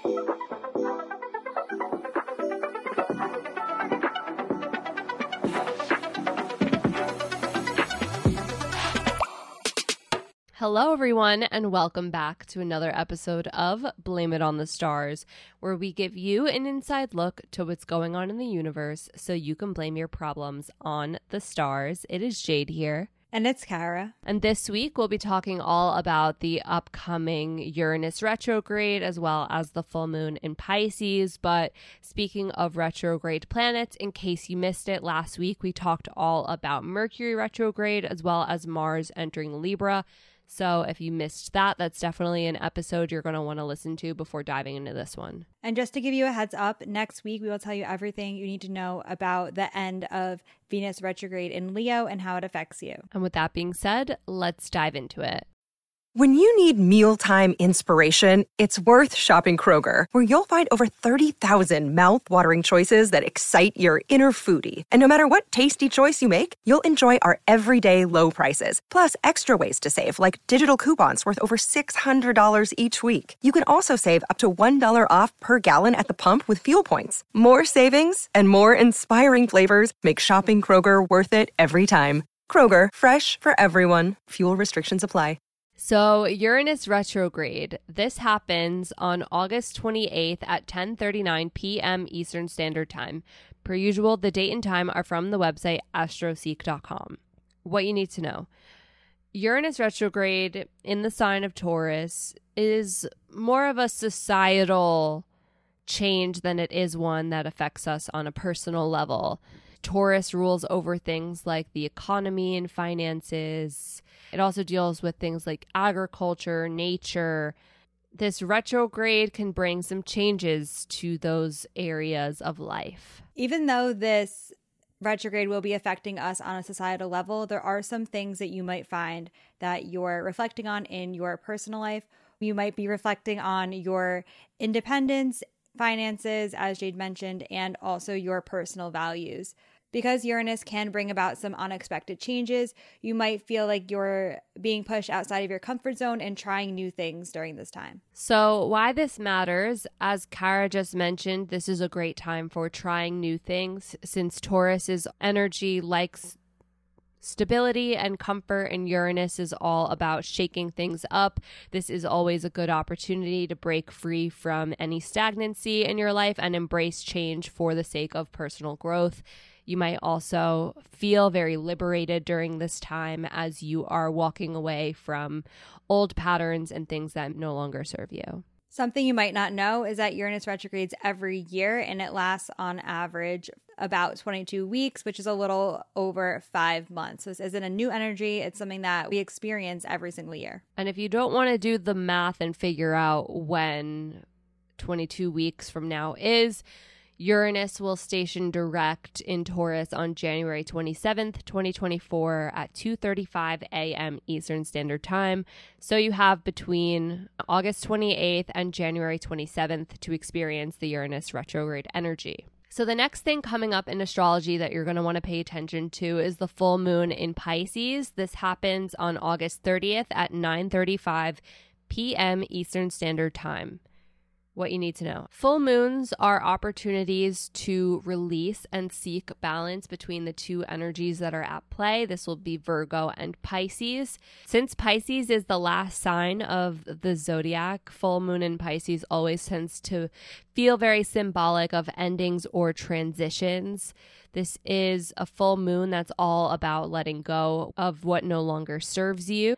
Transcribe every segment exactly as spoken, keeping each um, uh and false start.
Hello, everyone, and welcome back to another episode of Blame It on the Stars, where we give you an inside look to what's going on in the universe so you can blame your problems on the stars. It is Jade here. And it's Kara. And this week, we'll be talking all about the upcoming Uranus retrograde as well as the full moon in Pisces. But speaking of retrograde planets, in case you missed it, last week we talked all about Mercury retrograde as well as Mars entering Libra. So if you missed that, that's definitely an episode you're going to want to listen to before diving into this one. And just to give you a heads up, next week we will tell you everything you need to know about the end of Venus retrograde in Leo and how it affects you. And with that being said, let's dive into it. When you need mealtime inspiration, it's worth shopping Kroger, where you'll find over thirty thousand mouth-watering choices that excite your inner foodie. And no matter what tasty choice you make, you'll enjoy our everyday low prices, plus extra ways to save, like digital coupons worth over six hundred dollars each week. You can also save up to one dollar off per gallon at the pump with fuel points. More savings and more inspiring flavors make shopping Kroger worth it every time. Kroger, fresh for everyone. Fuel restrictions apply. So Uranus retrograde, this happens on August twenty-eighth at ten thirty-nine p.m. Eastern Standard Time. Per usual, the date and time are from the website astroseek dot com. What you need to know. Uranus retrograde in the sign of Taurus is more of a societal change than it is one that affects us on a personal level. Taurus rules over things like the economy and finances. It also deals with things like agriculture, nature. This retrograde can bring some changes to those areas of life. Even though this retrograde will be affecting us on a societal level, there are some things that you might find that you're reflecting on in your personal life. You might be reflecting on your independence, finances, as Jade mentioned, and also your personal values. Because Uranus can bring about some unexpected changes, you might feel like you're being pushed outside of your comfort zone and trying new things during this time. So why this matters, as Kara just mentioned, this is a great time for trying new things since Taurus's energy likes stability and comfort, and Uranus is all about shaking things up. This is always a good opportunity to break free from any stagnancy in your life and embrace change for the sake of personal growth. You might also feel very liberated during this time as you are walking away from old patterns and things that no longer serve you. Something you might not know is that Uranus retrogrades every year, and it lasts on average about twenty-two weeks, which is a little over five months. So this isn't a new energy. It's something that we experience every single year. And if you don't want to do the math and figure out when twenty-two weeks from now is, Uranus will station direct in Taurus on January twenty-seventh, twenty twenty-four at two thirty-five a.m. Eastern Standard Time. So you have between August twenty-eighth and January twenty-seventh to experience the Uranus retrograde energy. So the next thing coming up in astrology that you're going to want to pay attention to is the full moon in Pisces. This happens on August thirtieth at nine thirty-five p.m. Eastern Standard Time. What you need to know. Full moons are opportunities to release and seek balance between the two energies that are at play. This will be Virgo and Pisces. Since Pisces is the last sign of the zodiac, full moon in Pisces always tends to feel very symbolic of endings or transitions. This is a full moon that's all about letting go of what no longer serves you.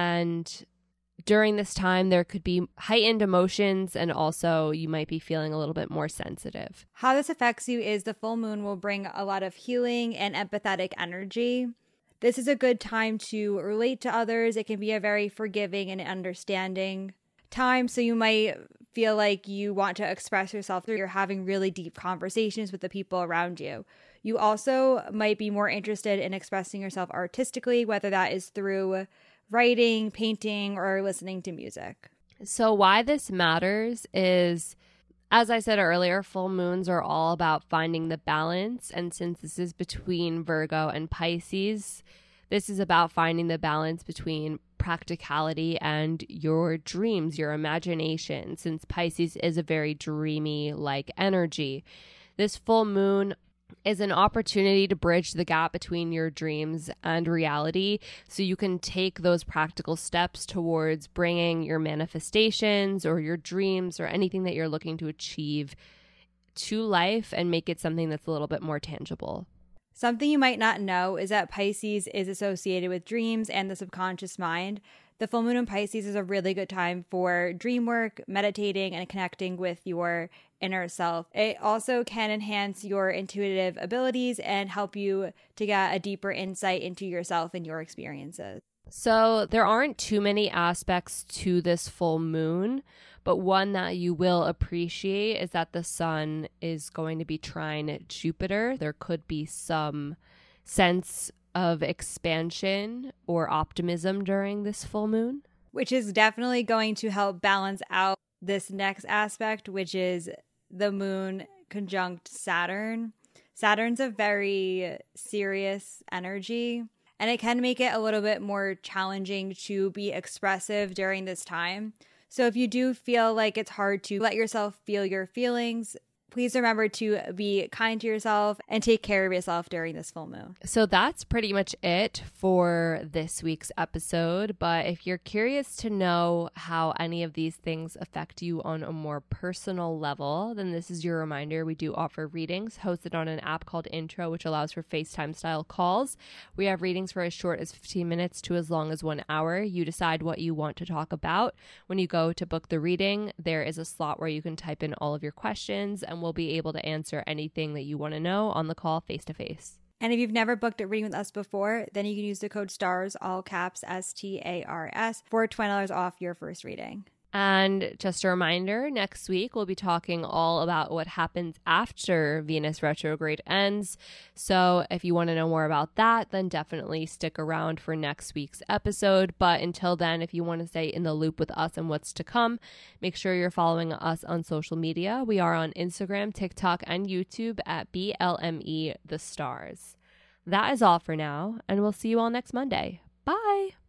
And during this time, there could be heightened emotions, and also you might be feeling a little bit more sensitive. How this affects you is the full moon will bring a lot of healing and empathetic energy. This is a good time to relate to others. It can be a very forgiving and understanding time, so you might feel like you want to express yourself through you're having really deep conversations with the people around you. You also might be more interested in expressing yourself artistically, whether that is through writing, painting, or listening to music. So why this matters is, as I said earlier, full moons are all about finding the balance. And since this is between Virgo and Pisces, This is about finding the balance between practicality and your dreams, your imagination, since Pisces is a very dreamy like energy. This full moon is an opportunity to bridge the gap between your dreams and reality so you can take those practical steps towards bringing your manifestations or your dreams or anything that you're looking to achieve to life and make it something that's a little bit more tangible. Something you might not know is that Pisces is associated with dreams and the subconscious mind. The full moon in Pisces is a really good time for dream work, meditating, and connecting with your inner self. It also can enhance your intuitive abilities and help you to get a deeper insight into yourself and your experiences. So there aren't too many aspects to this full moon, but one that you will appreciate is that the sun is going to be trine Jupiter. There could be some sense of expansion or optimism during this full moon, which is definitely going to help balance out this next aspect, which is the moon conjunct Saturn. Saturn's a very serious energy, and it can make it a little bit more challenging to be expressive during this time. So if you do feel like it's hard to let yourself feel your feelings, please remember to be kind to yourself and take care of yourself during this full moon. So that's pretty much it for this week's episode. But if you're curious to know how any of these things affect you on a more personal level, then this is your reminder. We do offer readings hosted on an app called Intro, which allows for FaceTime style calls. We have readings for as short as fifteen minutes to as long as one hour. You decide what you want to talk about. When you go to book the reading, there is a slot where you can type in all of your questions, and we'll be able to answer anything that you want to know on the call face to face. And if you've never booked a reading with us before, then you can use the code STARS, all caps S T A R S, for twenty dollars off your first reading. And just a reminder, next week we'll be talking all about what happens after Venus retrograde ends. So if you want to know more about that, then definitely stick around for next week's episode. But until then, if you want to stay in the loop with us and what's to come, make sure you're following us on social media. We are on Instagram, TikTok, and YouTube at B L M E The Stars. That is all for now, and we'll see you all next Monday. Bye!